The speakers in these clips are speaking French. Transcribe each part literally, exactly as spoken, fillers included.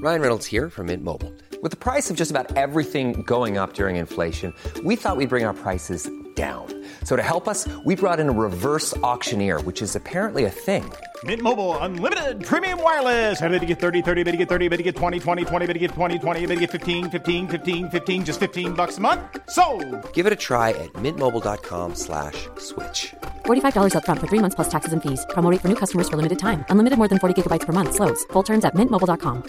Ryan Reynolds here from Mint Mobile. With the price of just about everything going up during inflation, we thought we'd bring our prices down. So to help us, we brought in a reverse auctioneer, which is apparently a thing. Mint Mobile Unlimited Premium Wireless. How to get thirty, thirty, how to get thirty, how to get twenty, twenty, twenty, how to get twenty, twenty, how to get fifteen, fifteen, fifteen, fifteen, just fifteen bucks a month? Sold! Give it a try at mintmobile.com slash switch. forty-five dollars up front for three months plus taxes and fees. Promo rate for new customers for limited time. Unlimited more than forty gigabytes per month. Slows full terms at mint mobile dot com.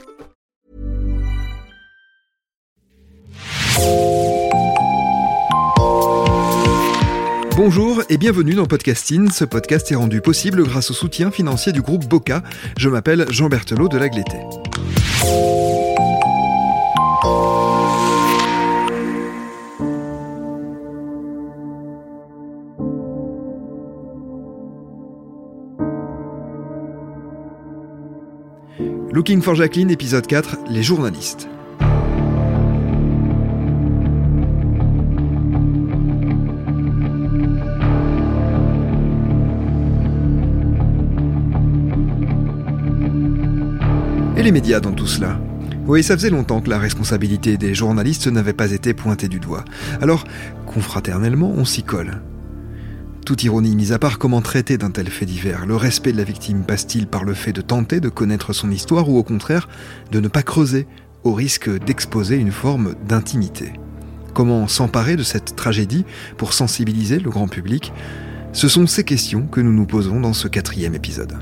Bonjour et bienvenue dans Podcasting. Ce podcast est rendu possible grâce au soutien financier du groupe Boca. Je m'appelle Jean Berthelot de Lagleté. Looking for Jacqueline, épisode quatre, les journalistes. Et les médias dans tout cela ? Oui, ça faisait longtemps que la responsabilité des journalistes n'avait pas été pointée du doigt. Alors, confraternellement, on s'y colle. Toute ironie mise à part, comment traiter d'un tel fait divers ? Le respect de la victime passe-t-il par le fait de tenter de connaître son histoire ou au contraire de ne pas creuser, au risque d'exposer une forme d'intimité ? Comment s'emparer de cette tragédie pour sensibiliser le grand public ? Ce sont ces questions que nous nous posons dans ce quatrième épisode.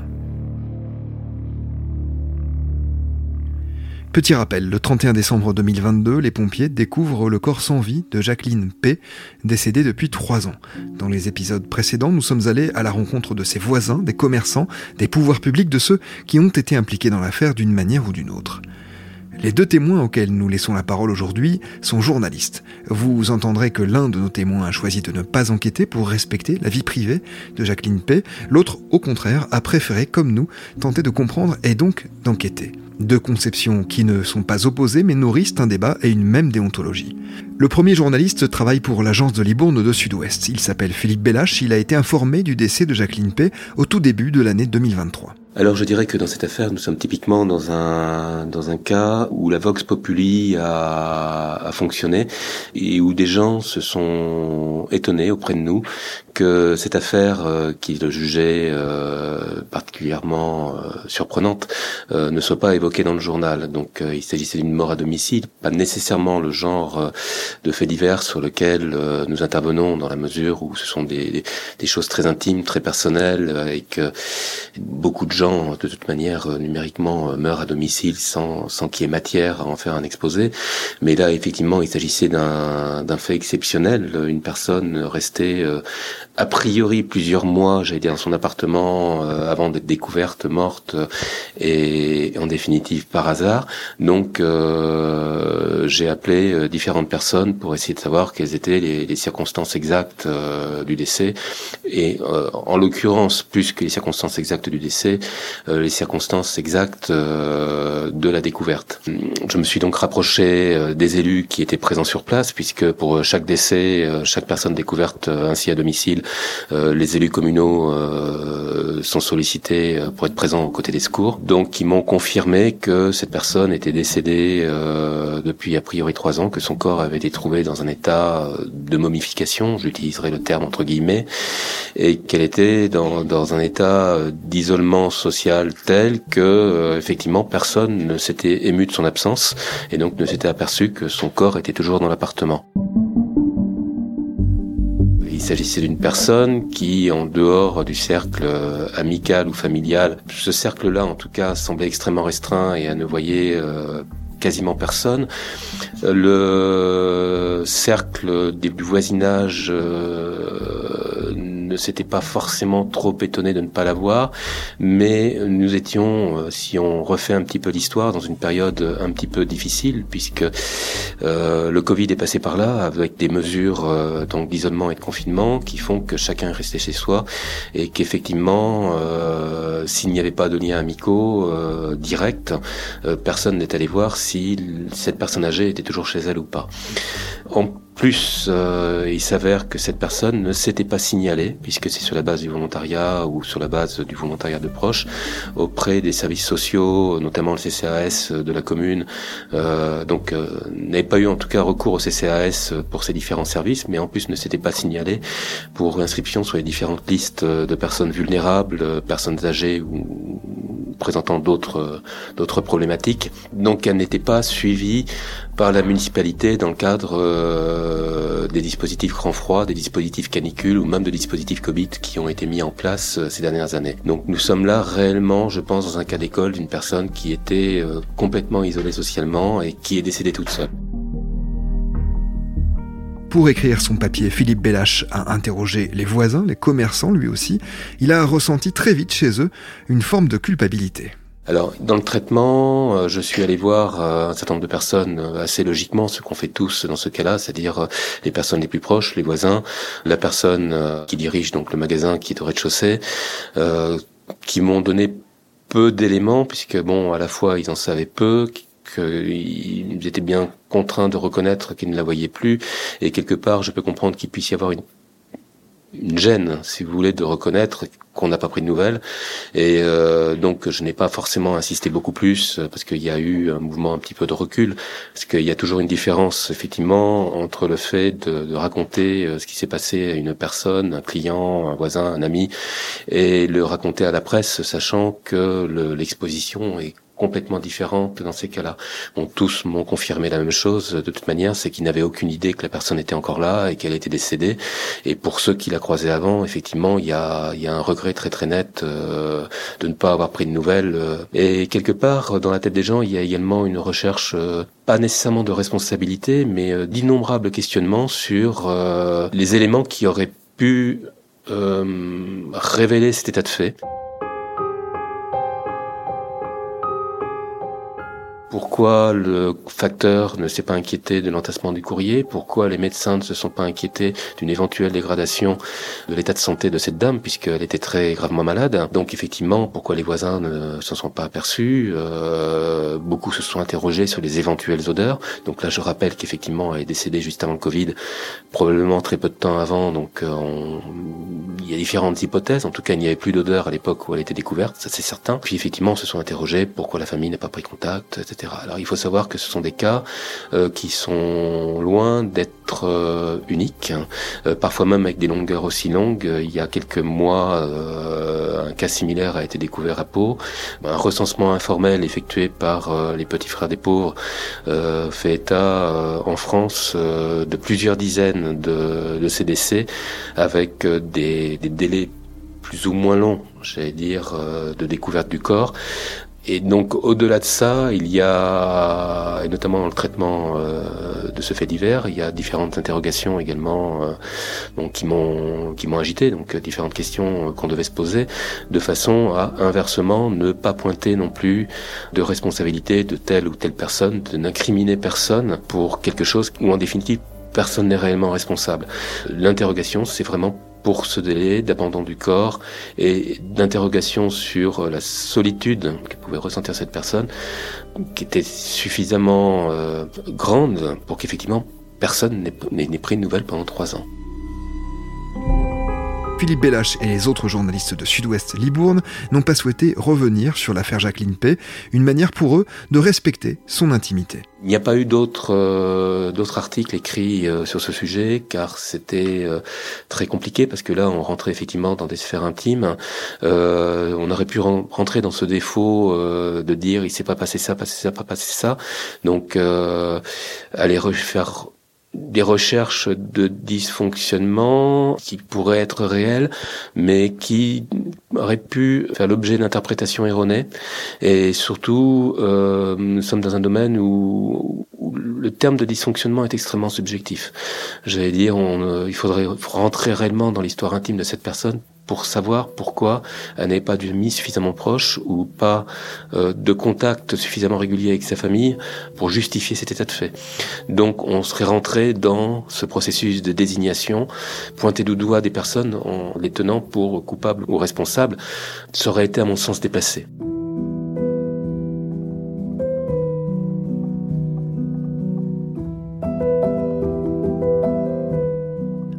Petit rappel, le trente et un décembre deux mille vingt-deux, les pompiers découvrent le corps sans vie de Jacqueline P, décédée depuis trois ans. Dans les épisodes précédents, nous sommes allés à la rencontre de ses voisins, des commerçants, des pouvoirs publics, de ceux qui ont été impliqués dans l'affaire d'une manière ou d'une autre. Les deux témoins auxquels nous laissons la parole aujourd'hui sont journalistes. Vous entendrez que l'un de nos témoins a choisi de ne pas enquêter pour respecter la vie privée de Jacqueline P. L'autre, au contraire, a préféré, comme nous, tenter de comprendre et donc d'enquêter. Deux conceptions qui ne sont pas opposées mais nourrissent un débat et une même déontologie. Le premier journaliste travaille pour l'agence de Libourne de Sud-Ouest. Il s'appelle Philippe Bellache, il a été informé du décès de Jacqueline P. au tout début de l'année deux mille vingt-trois. Alors je dirais que dans cette affaire, nous sommes typiquement dans un dans un cas où la vox populi a, a fonctionné et où des gens se sont étonnés auprès de nous que cette affaire euh, qu'ils jugeaient euh, particulièrement euh, surprenante euh, ne soit pas évoquée dans le journal. Donc euh, il s'agissait d'une mort à domicile, pas nécessairement le genre euh, de fait divers sur lequel euh, nous intervenons dans la mesure où ce sont des, des, des choses très intimes, très personnelles et que beaucoup de gens de toute manière numériquement meurent à domicile sans sans qu'il y ait matière à en faire un exposé. Mais là effectivement il s'agissait d'un d'un fait exceptionnel, une personne restée euh, a priori plusieurs mois, j'allais dire, dans son appartement euh, avant d'être découverte morte euh, et en définitive par hasard. Donc euh, j'ai appelé euh, différentes personnes pour essayer de savoir quelles étaient les, les circonstances exactes euh, du décès et euh, en l'occurrence plus que les circonstances exactes du décès, euh, les circonstances exactes euh, de la découverte. Je me suis donc rapproché euh, des élus qui étaient présents sur place puisque pour chaque décès, euh, chaque personne découverte euh, ainsi à domicile, Euh, les élus communaux euh, sont sollicités pour être présents aux côtés des secours. Donc, ils m'ont confirmé que cette personne était décédée euh, depuis a priori trois ans, que son corps avait été trouvé dans un état de momification, j'utiliserai le terme entre guillemets, et qu'elle était dans, dans un état d'isolement social tel que, euh, effectivement, personne ne s'était ému de son absence et donc ne s'était aperçu que son corps était toujours dans l'appartement. Il s'agissait d'une personne qui, en dehors du cercle amical ou familial, ce cercle-là en tout cas semblait extrêmement restreint et elle ne voyait euh, quasiment personne. Le cercle du voisinage euh, ne s'était pas forcément trop étonné de ne pas la voir, mais nous étions, euh, si on refait un petit peu l'histoire, dans une période un petit peu difficile, puisque euh, le Covid est passé par là, avec des mesures euh, donc d'isolement et de confinement qui font que chacun est resté chez soi, et qu'effectivement, euh, s'il n'y avait pas de liens amicaux euh, directs, euh, personne n'est allé voir si cette personne âgée était toujours chez elle ou pas. En plus, euh, il s'avère que cette personne ne s'était pas signalée, puisque c'est sur la base du volontariat ou sur la base du volontariat de proches, auprès des services sociaux, notamment le C C A S de la commune. Euh, donc, euh, n'avait pas eu en tout cas recours au C C A S pour ces différents services, mais en plus ne s'était pas signalée pour inscription sur les différentes listes de personnes vulnérables, personnes âgées ou présentant d'autres d'autres problématiques. Donc, elle n'était pas suivie par la municipalité dans le cadre euh, des dispositifs grand froid, des dispositifs canicule ou même de dispositifs Covid qui ont été mis en place euh, ces dernières années. Donc nous sommes là réellement, je pense, dans un cas d'école d'une personne qui était euh, complètement isolée socialement et qui est décédée toute seule. Pour écrire son papier, Philippe Bellache a interrogé les voisins, les commerçants lui aussi. Il a ressenti très vite chez eux une forme de culpabilité. Alors, dans le traitement, euh, je suis allé voir euh, un certain nombre de personnes euh, assez logiquement, ce qu'on fait tous dans ce cas-là, c'est-à-dire euh, les personnes les plus proches, les voisins, la personne euh, qui dirige donc le magasin qui est au rez-de-chaussée, euh, qui m'ont donné peu d'éléments, puisque bon, à la fois ils en savaient peu, qu'ils étaient bien contraints de reconnaître qu'ils ne la voyaient plus, et quelque part, je peux comprendre qu'il puisse y avoir une une gêne, si vous voulez, de reconnaître qu'on n'a pas pris de nouvelles. Et euh, donc, je n'ai pas forcément insisté beaucoup plus, parce qu'il y a eu un mouvement un petit peu de recul, parce qu'il y a toujours une différence, effectivement, entre le fait de, de raconter ce qui s'est passé à une personne, un client, un voisin, un ami, et le raconter à la presse, sachant que le, l'exposition est complètement différente dans ces cas-là. Bon, tous m'ont confirmé la même chose, de toute manière, c'est qu'ils n'avaient aucune idée que la personne était encore là et qu'elle était décédée. Et pour ceux qui la croisaient avant, effectivement, il y a, il y a un regret très très net euh, de ne pas avoir pris de nouvelles. Et quelque part, dans la tête des gens, il y a également une recherche, euh, pas nécessairement de responsabilité, mais euh, d'innombrables questionnements sur euh, les éléments qui auraient pu euh, révéler cet état de fait. Pourquoi le facteur ne s'est pas inquiété de l'entassement du courrier? Pourquoi les médecins ne se sont pas inquiétés d'une éventuelle dégradation de l'état de santé de cette dame, puisqu'elle était très gravement malade? Donc effectivement, pourquoi les voisins ne s'en sont pas aperçus? euh, Beaucoup se sont interrogés sur les éventuelles odeurs. Donc là, je rappelle qu'effectivement, elle est décédée juste avant le Covid, probablement très peu de temps avant. Donc euh, on... il y a différentes hypothèses. En tout cas, il n'y avait plus d'odeur à l'époque où elle était découverte, ça c'est certain. Puis effectivement, on se sont interrogés pourquoi la famille n'a pas pris contact, et cetera. Alors il faut savoir que ce sont des cas euh, qui sont loin d'être euh, uniques, euh, parfois même avec des longueurs aussi longues. Il y a quelques mois, euh, un cas similaire a été découvert à Pau. Un recensement informel effectué par euh, les petits frères des pauvres euh, fait état euh, en France euh, de plusieurs dizaines de, de ces décès, avec euh, des, des délais plus ou moins longs, j'allais dire, euh, de découverte du corps. Et donc, au-delà de ça, il y a, et notamment dans le traitement euh, de ce fait divers, il y a différentes interrogations également, euh, donc qui m'ont qui m'ont agité, donc différentes questions euh, qu'on devait se poser, de façon à inversement ne pas pointer non plus de responsabilité de telle ou telle personne, de n'incriminer personne pour quelque chose où en définitive personne n'est réellement responsable. L'interrogation, c'est vraiment pour ce délai d'abandon du corps et d'interrogation sur la solitude que pouvait ressentir cette personne, qui était suffisamment euh, grande pour qu'effectivement personne n'ait, n'ait pris de nouvelles pendant trois ans. Philippe Bellache et les autres journalistes de Sud-Ouest Libourne n'ont pas souhaité revenir sur l'affaire Jacqueline P, une manière pour eux de respecter son intimité. Il n'y a pas eu d'autres euh, d'autres articles écrits euh, sur ce sujet, car c'était euh, très compliqué, parce que là on rentrait effectivement dans des sphères intimes. Euh, on aurait pu rentrer dans ce défaut euh, de dire il s'est pas passé ça, passé ça, pas passé ça. Donc euh, aller refaire des recherches de dysfonctionnement qui pourraient être réelles, mais qui auraient pu faire l'objet d'interprétations erronées. Et surtout, euh, nous sommes dans un domaine où, où le terme de dysfonctionnement est extrêmement subjectif. J'allais dire, on, euh, il faudrait rentrer réellement dans l'histoire intime de cette personne pour savoir pourquoi elle n'avait pas d'amis suffisamment proches ou pas euh, de contact suffisamment régulier avec sa famille pour justifier cet état de fait. Donc on serait rentré dans ce processus de désignation, pointer du doigt des personnes en les tenant pour coupables ou responsables. Ça aurait été à mon sens déplacé.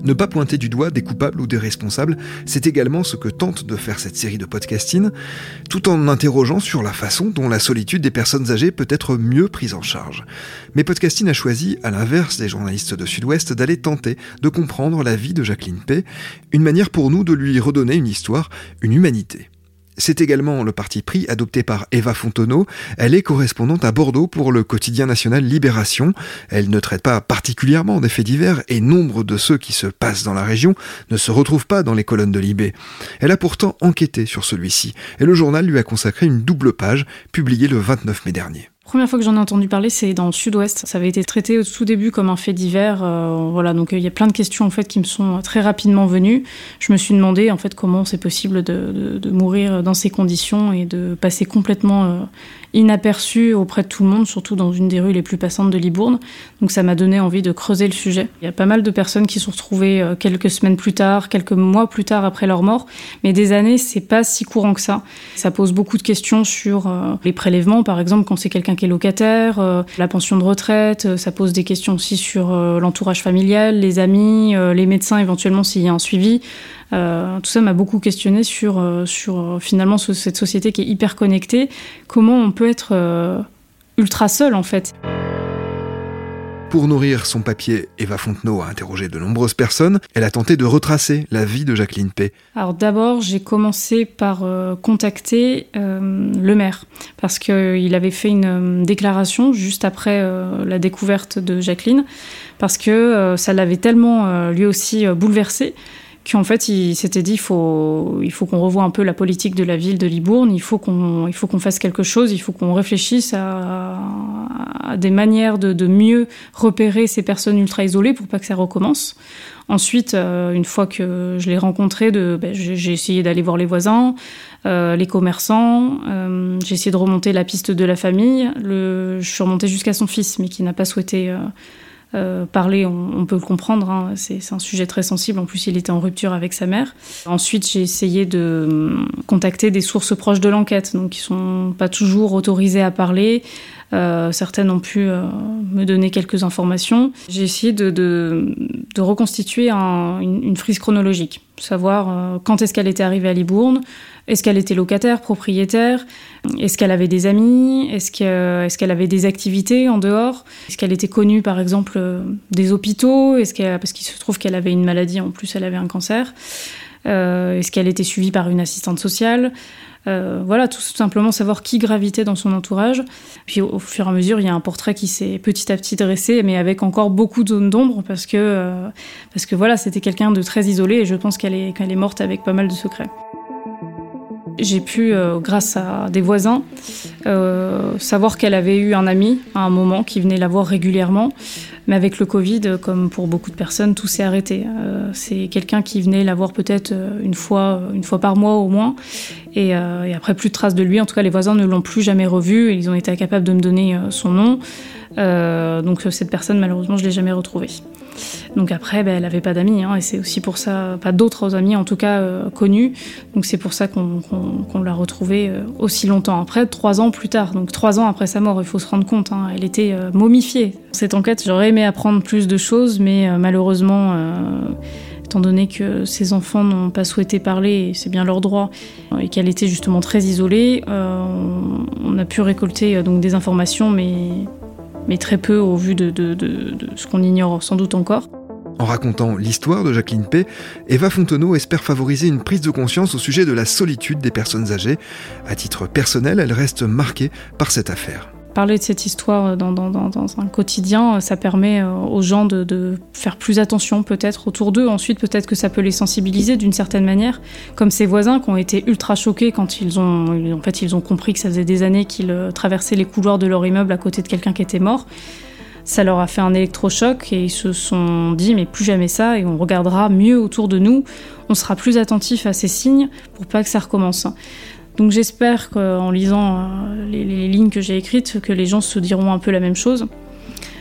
Ne pas pointer du doigt des coupables ou des responsables, c'est également ce que tente de faire cette série de podcastines, tout en interrogeant sur la façon dont la solitude des personnes âgées peut être mieux prise en charge. Mais Podcastine a choisi, à l'inverse des journalistes de Sud-Ouest, d'aller tenter de comprendre la vie de Jacqueline Pey, une manière pour nous de lui redonner une histoire, une humanité. C'est également le parti pris adopté par Eva Fontenot. Elle est correspondante à Bordeaux pour le quotidien national Libération. Elle ne traite pas particulièrement des faits divers et nombre de ceux qui se passent dans la région ne se retrouvent pas dans les colonnes de Libé. Elle a pourtant enquêté sur celui-ci et le journal lui a consacré une double page publiée le vingt-neuf mai dernier. La première fois que j'en ai entendu parler, c'est dans le Sud-Ouest. Ça avait été traité au tout début comme un fait divers. Euh, voilà, donc il y a plein de questions en fait qui me sont très rapidement venues. Je me suis demandé en fait comment c'est possible de, de, de mourir dans ces conditions et de passer complètement euh, inaperçu auprès de tout le monde, surtout dans une des rues les plus passantes de Libourne. Donc ça m'a donné envie de creuser le sujet. Il y a pas mal de personnes qui se sont retrouvées euh, quelques semaines plus tard, quelques mois plus tard après leur mort, mais des années, c'est pas si courant que ça. Ça pose beaucoup de questions sur euh, les prélèvements, par exemple, quand c'est quelqu'un qui est locataire, euh, la pension de retraite, euh, ça pose des questions aussi sur euh, l'entourage familial, les amis, euh, les médecins éventuellement s'il y a un suivi. Euh, tout ça m'a beaucoup questionné sur, euh, sur euh, finalement ce, cette société qui est hyper connectée, comment on peut être euh, ultra seul en fait. Pour nourrir son papier, Eva Fontenot a interrogé de nombreuses personnes. Elle a tenté de retracer la vie de Jacqueline Pey. Alors d'abord, j'ai commencé par euh, contacter euh, le maire, parce qu'il euh, avait fait une euh, déclaration juste après euh, la découverte de Jacqueline, parce que euh, ça l'avait tellement euh, lui aussi euh, bouleversé, qu'en fait, il s'était dit il faut, il faut qu'on revoie un peu la politique de la ville de Libourne, il faut qu'on, il faut qu'on fasse quelque chose, il faut qu'on réfléchisse à, à des manières de, de mieux repérer ces personnes ultra-isolées pour pas que ça recommence. Ensuite, euh, une fois que je l'ai rencontré, de, ben, j'ai, j'ai essayé d'aller voir les voisins, euh, les commerçants, euh, j'ai essayé de remonter la piste de la famille. Le, je suis remontée jusqu'à son fils, mais qui n'a pas souhaité... Euh, Euh, parler, on, on peut le comprendre, hein, c'est, c'est un sujet très sensible, en plus il était en rupture avec sa mère. Ensuite j'ai essayé de euh, contacter des sources proches de l'enquête, donc qui sont pas toujours autorisées à parler, euh, certaines ont pu euh, me donner quelques informations. J'ai essayé de, de, de reconstituer un, une, une frise chronologique, savoir euh, quand est-ce qu'elle était arrivée à Libourne, est-ce qu'elle était locataire, propriétaire, est-ce qu'elle avait des amis, est-ce, que, est-ce qu'elle avait des activités en dehors, est-ce qu'elle était connue par exemple des hôpitaux, est-ce qu'elle, parce qu'il se trouve qu'elle avait une maladie, en plus elle avait un cancer, euh, est-ce qu'elle était suivie par une assistante sociale, euh, voilà, tout simplement savoir qui gravitait dans son entourage. Puis au, au fur et à mesure, il y a un portrait qui s'est petit à petit dressé, mais avec encore beaucoup de zones d'ombre, parce que, euh, parce que voilà, c'était quelqu'un de très isolé, et je pense qu'elle est, qu'elle est morte avec pas mal de secrets. J'ai pu, euh, grâce à des voisins, euh, savoir qu'elle avait eu un ami à un moment qui venait la voir régulièrement. Mais avec le Covid, comme pour beaucoup de personnes, tout s'est arrêté. Euh, c'est quelqu'un qui venait la voir peut-être une fois, une fois par mois au moins. Et, euh, et après, plus de traces de lui. En tout cas, les voisins ne l'ont plus jamais revu. Et ils ont été incapables de me donner euh, son nom. Euh, donc cette personne, malheureusement, je ne l'ai jamais retrouvée. Donc après, ben, elle n'avait pas d'amis, hein, et c'est aussi pour ça, pas d'autres amis en tout cas euh, connus, donc c'est pour ça qu'on, qu'on, qu'on l'a retrouvée euh, aussi longtemps après, trois ans plus tard, donc trois ans après sa mort, il faut se rendre compte, hein, elle était euh, momifiée. Cette enquête, j'aurais aimé apprendre plus de choses, mais euh, malheureusement, euh, étant donné que ses enfants n'ont pas souhaité parler, et c'est bien leur droit, et qu'elle était justement très isolée, euh, on, on a pu récolter euh, donc des informations, mais... mais très peu au vu de, de, de, de ce qu'on ignore sans doute encore. En racontant l'histoire de Jacqueline Pey, Eva Fontenot espère favoriser une prise de conscience au sujet de la solitude des personnes âgées. À titre personnel, elle reste marquée par cette affaire. Parler de cette histoire dans, dans, dans, dans un quotidien, ça permet aux gens de, de faire plus attention peut-être autour d'eux. Ensuite, peut-être que ça peut les sensibiliser d'une certaine manière, comme ces voisins qui ont été ultra choqués quand ils ont, en fait, ils ont compris que ça faisait des années qu'ils traversaient les couloirs de leur immeuble à côté de quelqu'un qui était mort. Ça leur a fait un électrochoc et ils se sont dit mais plus jamais ça, et on regardera mieux autour de nous, on sera plus attentif à ces signes pour pas que ça recommence. Donc j'espère qu'en lisant les, les lignes que j'ai écrites, que les gens se diront un peu la même chose.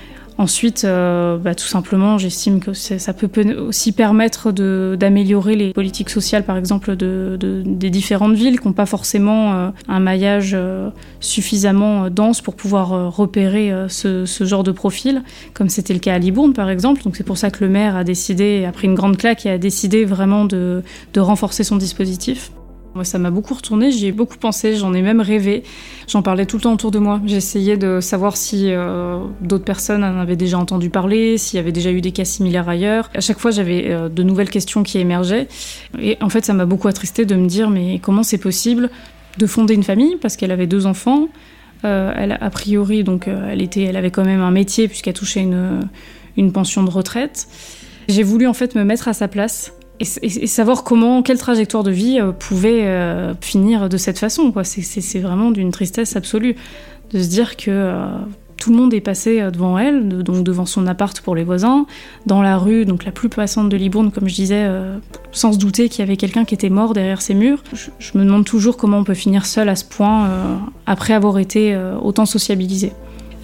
Ensuite, euh, bah, tout simplement, j'estime que ça peut aussi permettre de, d'améliorer les politiques sociales, par exemple, de, de, des différentes villes qui n'ont pas forcément euh, un maillage euh, suffisamment dense pour pouvoir euh, repérer euh, ce, ce genre de profil, comme c'était le cas à Libourne, par exemple. Donc c'est pour ça que le maire a décidé, a pris une grande claque et a décidé vraiment de, de renforcer son dispositif. Moi, ça m'a beaucoup retourné, j'y ai beaucoup pensé, j'en ai même rêvé. J'en parlais tout le temps autour de moi. J'essayais de savoir si euh, d'autres personnes en avaient déjà entendu parler, s'il y avait déjà eu des cas similaires ailleurs. À chaque fois, j'avais euh, de nouvelles questions qui émergeaient. Et en fait, ça m'a beaucoup attristée de me dire, mais comment c'est possible de fonder une famille, parce qu'elle avait deux enfants. Euh, elle, a priori, donc, euh, elle, était, elle avait quand même un métier, puisqu'elle touchait une, une pension de retraite. J'ai voulu en fait me mettre à sa place. Et, et savoir comment, quelle trajectoire de vie euh, pouvait euh, finir de cette façon, quoi. C'est, c'est, c'est vraiment d'une tristesse absolue de se dire que euh, tout le monde est passé devant elle, de, donc devant son appart pour les voisins, dans la rue, donc la plus passante de Libourne, comme je disais, euh, sans se douter qu'il y avait quelqu'un qui était mort derrière ces murs. Je, je me demande toujours comment on peut finir seul à ce point euh, après avoir été euh, autant sociabilisé.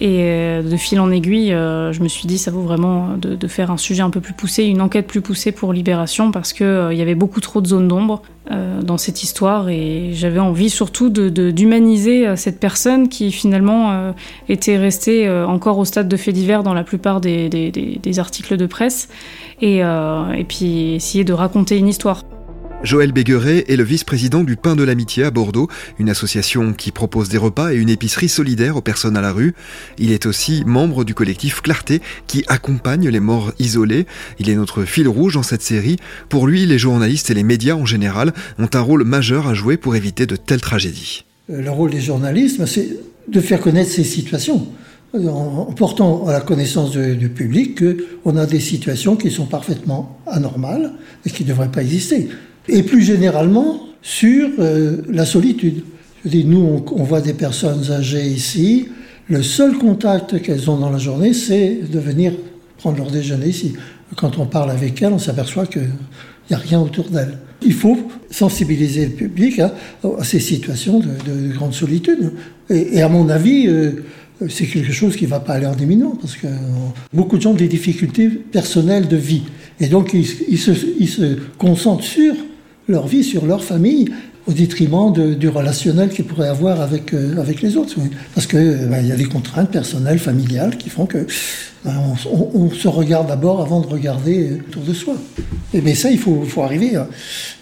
Et de fil en aiguille, euh, je me suis dit ça vaut vraiment de, de faire un sujet un peu plus poussé, une enquête plus poussée pour Libération, parce qu'il euh, y avait beaucoup trop de zones d'ombre euh, dans cette histoire, et j'avais envie surtout de, de, d'humaniser euh, cette personne qui finalement euh, était restée euh, encore au stade de fait divers dans la plupart des, des, des, des articles de presse, et, euh, et puis essayer de raconter une histoire. Joël Bégueret est le vice-président du Pain de l'Amitié à Bordeaux, une association qui propose des repas et une épicerie solidaire aux personnes à la rue. Il est aussi membre du collectif Clarté qui accompagne les morts isolés. Il est notre fil rouge dans cette série. Pour lui, les journalistes et les médias en général ont un rôle majeur à jouer pour éviter de telles tragédies. Le rôle des journalistes, c'est de faire connaître ces situations, en portant à la connaissance du, du public qu'on a des situations qui sont parfaitement anormales et qui ne devraient pas exister. Et plus généralement, sur euh, la solitude. Je dis, nous, on, on voit des personnes âgées ici. Le seul contact qu'elles ont dans la journée, c'est de venir prendre leur déjeuner ici. Quand on parle avec elles, on s'aperçoit qu'il n'y a rien autour d'elles. Il faut sensibiliser le public hein, à ces situations de, de grande solitude. Et, et à mon avis, euh, c'est quelque chose qui ne va pas aller en diminuant, parce que euh, beaucoup de gens ont des difficultés personnelles de vie. Et donc, ils, ils, se, ils se concentrent sur leur vie, sur leur famille, au détriment de, du relationnel qu'ils pourraient avoir avec, euh, avec les autres. Parce qu'il euh, ben, y a des contraintes personnelles, familiales, qui font que ben, on, on, on se regarde d'abord avant de regarder autour de soi. Et bien ça, il faut, faut arriver à,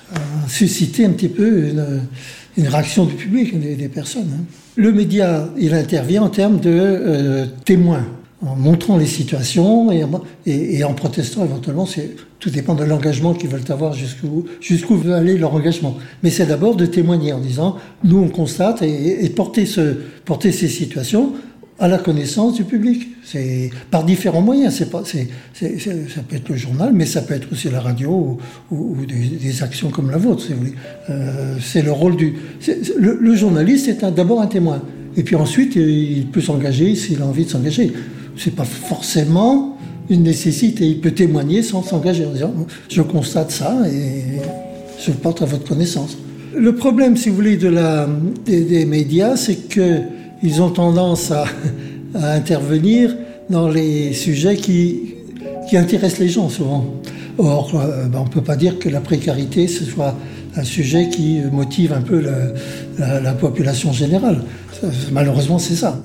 à susciter un petit peu une, une réaction du public, des, des personnes. Hein. Le média, il intervient en termes de euh, témoins, en montrant les situations et, et, et en protestant éventuellement. C'est, tout dépend de l'engagement qu'ils veulent avoir, jusqu'où, jusqu'où veut aller leur engagement. Mais c'est d'abord de témoigner en disant, nous on constate, et, et porter, ce, porter ces situations à la connaissance du public. C'est par différents moyens. C'est pas, c'est, c'est, c'est, ça peut être le journal, mais ça peut être aussi la radio ou, ou, ou des, des actions comme la vôtre, si vous voulez. Euh, c'est le rôle du... C'est, le, le journaliste est un, d'abord un témoin. Et puis ensuite, il peut s'engager s'il a envie de s'engager. C'est pas forcément une nécessité. Il peut témoigner sans s'engager en disant « je constate ça et je le porte à votre connaissance ». Le problème, si vous voulez, de la, des, des médias, c'est qu'ils ont tendance à, à intervenir dans les sujets qui, qui intéressent les gens souvent. Or, euh, ben, on ne peut pas dire que la précarité, ce soit un sujet qui motive un peu la, la, la population générale. Malheureusement, c'est ça.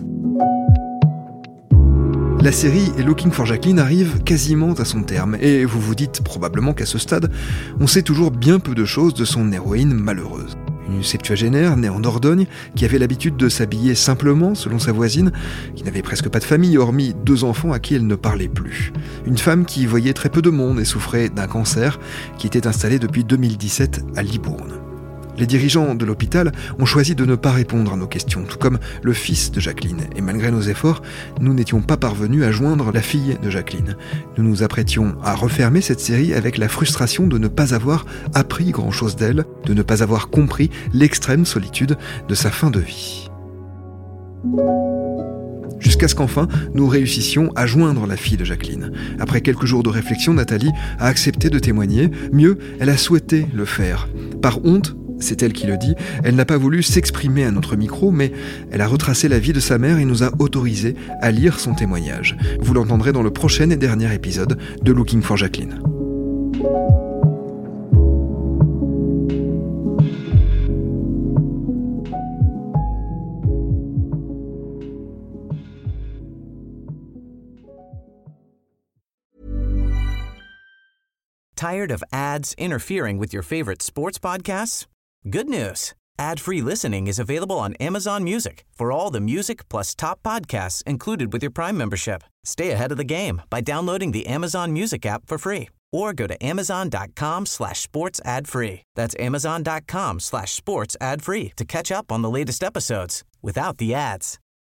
La série Looking for Jacqueline arrive quasiment à son terme, et vous vous dites probablement qu'à ce stade, on sait toujours bien peu de choses de son héroïne malheureuse. Une septuagénaire née en Dordogne, qui avait l'habitude de s'habiller simplement, selon sa voisine, qui n'avait presque pas de famille, hormis deux enfants à qui elle ne parlait plus. Une femme qui voyait très peu de monde et souffrait d'un cancer, qui était installé depuis deux mille dix-sept à Libourne. Les dirigeants de l'hôpital ont choisi de ne pas répondre à nos questions, tout comme le fils de Jacqueline. Et malgré nos efforts, nous n'étions pas parvenus à joindre la fille de Jacqueline. Nous nous apprêtions à refermer cette série avec la frustration de ne pas avoir appris grand-chose d'elle, de ne pas avoir compris l'extrême solitude de sa fin de vie. Jusqu'à ce qu'enfin, nous réussissions à joindre la fille de Jacqueline. Après quelques jours de réflexion, Nathalie a accepté de témoigner. Mieux, elle a souhaité le faire. Par honte, c'est elle qui le dit, elle n'a pas voulu s'exprimer à notre micro, mais elle a retracé la vie de sa mère et nous a autorisé à lire son témoignage. Vous l'entendrez dans le prochain et dernier épisode de Looking for Jacqueline. Tired of ads interfering with your favorite sports podcasts? Good news. Ad-free listening is available on Amazon Music for all the music plus top podcasts included with your Prime membership. Stay ahead of the game by downloading the Amazon Music app for free or go to amazon.com slash sports ad free. That's amazon.com slash sports ad free to catch up on the latest episodes without the ads.